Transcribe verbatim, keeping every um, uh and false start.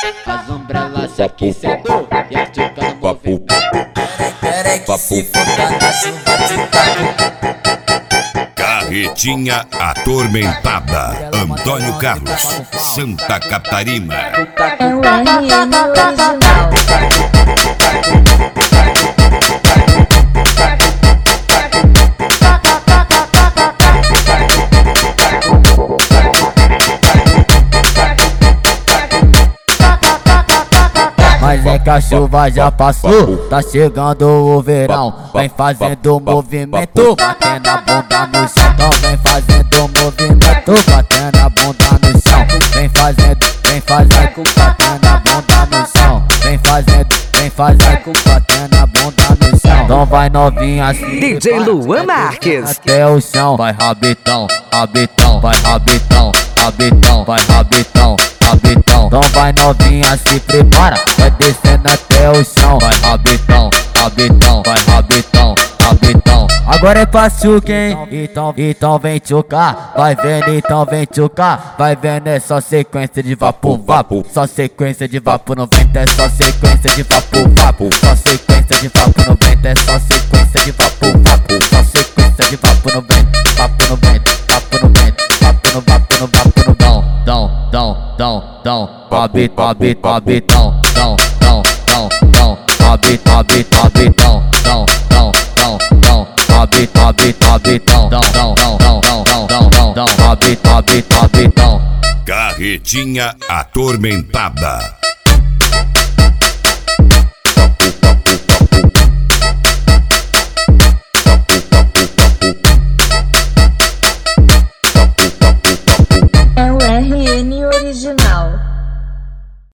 as umbrelas se aquecendo e a tica no movimento. Querem que se foda na chuva de carro. Carretinha atormentada. Antônio Carlos, Santa Catarina. É o R M original. Mas é que a chuva já passou, tá chegando o verão. Vem fazendo movimento, batendo a bunda no chão. Então vem fazendo movimento, batendo a bunda no chão. Vem fazendo, vem fazendo, batendo a bunda no chão. Vem fazendo, vem fazendo, batendo a bunda no chão. Então vai novinha assim, D J Luan Marques. Até o chão, vai rabitão, rabitão, vai rabitão, rabitão, vai rabitão, rabitão. Então vai novinha, se prepara, vai descendo até o chão. Vai rabitão, rabitão, vai rabitão, rabitão. Agora é pra chuca, hein? Então, então vem tchucar, vai vendo, então vem tchucar. Vai vendo, é só sequência de vapo, vapo. Só sequência de vapo no vento, é só sequência de vapo, vapo. Só sequência de vapo no vento, é só sequência de vapo, vapo. Só sequência de vapo no vento, vapo no vento, vapo no vento, vapo no vapo no vapo no dão, dão, dão, dão, dão. Habit, habit, habitão, dão, dão, dão, dão. Habit, habit, habitão, dão, dão, dão, dão. Habit, habit, habitão, dão, dão, dão, dão, dão, dão, dão, dão. Habit, habit, habitão. Carretinha atormentada.